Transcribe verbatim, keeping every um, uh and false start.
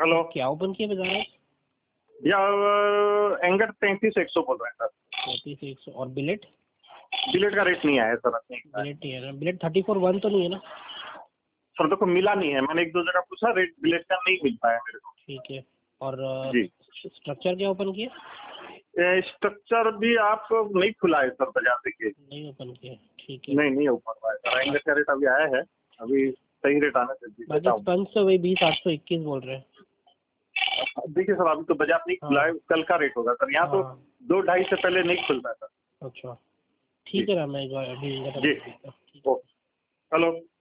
Hello, क्या open किया बाजार है? या एंगर तैंतीस एक सौ बोल रहे हैं सर। तैंतीस एक सौ और बिलेट? बिलेट का रेट नहीं आया सर अपने। बिलेट नहीं है ना? बिलेट थर्टी फोर वन तो नहीं है ना? सर देखो मिला नहीं है, मैंने एक दो जगह पूछा, रेट बिलेट का नहीं मिल पाया मेरे को। ठीक है। और जी, स्ट्रक्चर क्या ओपन किया? स्ट्रक्चर भी आप नहीं खुला है सर बाजार, देखिए। नहीं ओपन किया, ठीक है। नहीं नहीं ओपन हुआ है सर, एंगर का रेट अभी आया है, अभी सही रेट आने से बाकी देता हूँ। स्पंज तो वही बीस आठ सौ इक्कीस बोल रहे हैं। देखिए सर अभी तो बाजार नहीं खुला है, कल का रेट होगा सर, यहाँ तो हाँ। दो ढाई से पहले नहीं खुलता है सर। अच्छा ठीक है ना, मैं एक बार अभी जी, ठीक है। Oh hello.